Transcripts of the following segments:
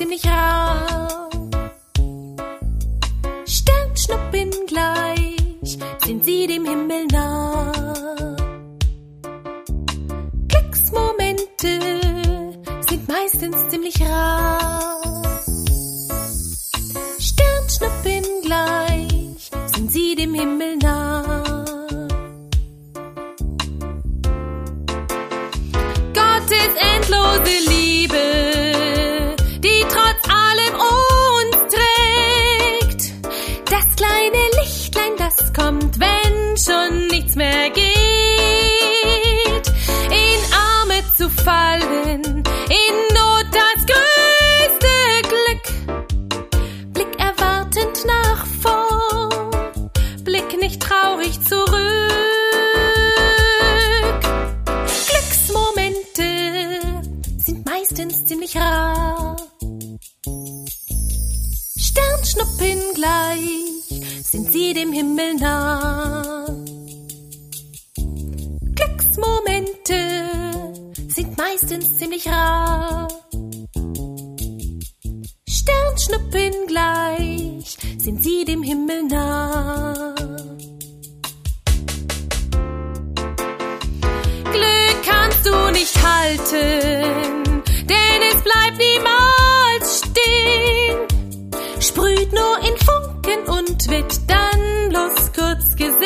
ziemlich rar. Sternschnuppen gleich sind sie dem Himmel nah. Glücksmomente sind meistens ziemlich rar. Sternschnuppen gleich sind sie dem Himmel nah. Gottes endlose Liebe, die trotz allem uns trägt. Das kleine Lichtlein, das kommt, wenn schon nichts mehr geht. In Arme zu fallen, in Not das größte Glück. Blick erwartend nach vorn, Blick nicht traurig zurück. Meistens ziemlich rar. Sternschnuppen gleich sind sie dem Himmel nah. Glücksmomente sind meistens ziemlich rar. Sternschnuppen gleich sind sie dem Himmel nah. Glück kannst du nicht halten, denn es bleibt niemals stehen. Sprüht nur in Funken und wird dann bloß kurz gesehen.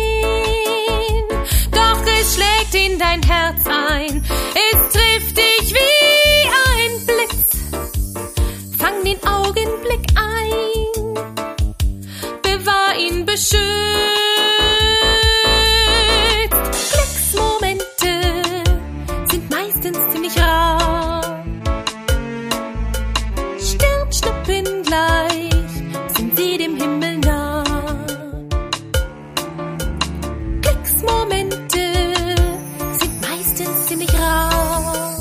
Doch es schlägt in dein Herz ein, es trifft dich wie ein Blitz. Fang den Augenblick ein, bewahr ihn beschützt. Glücksmomente sind meistens ziemlich rar. Sternschnuppen gleich sind sie dem Himmel nah. Glücksmomente sind meistens ziemlich rar.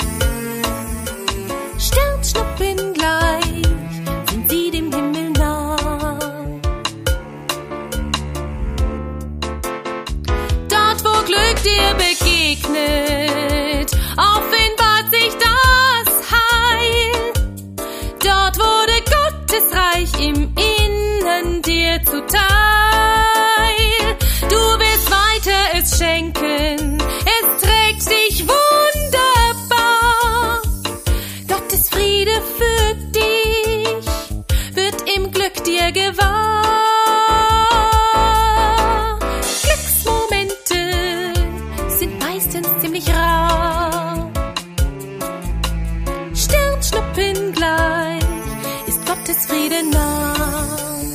Sternschnuppen gleich sind sie dem Himmel nah. Dort, wo Glück dir begegnet, offenbart sich das Heil. Dort wurde Gottes Reich im Innern dir zuteil. Du wirst weiter es schenken, es trägt dich wunderbar. Gottes Friede für dich wird im Glück dir gewahr. Glücksmomente sind meistens ziemlich rar. Sternschnuppen gleich ist Gottes Friede nah.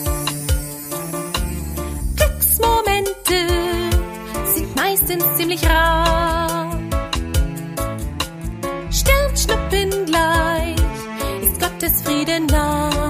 Glücksmomente sind meistens ziemlich rar. Sternschnuppen gleich ist Gottes Friede nah.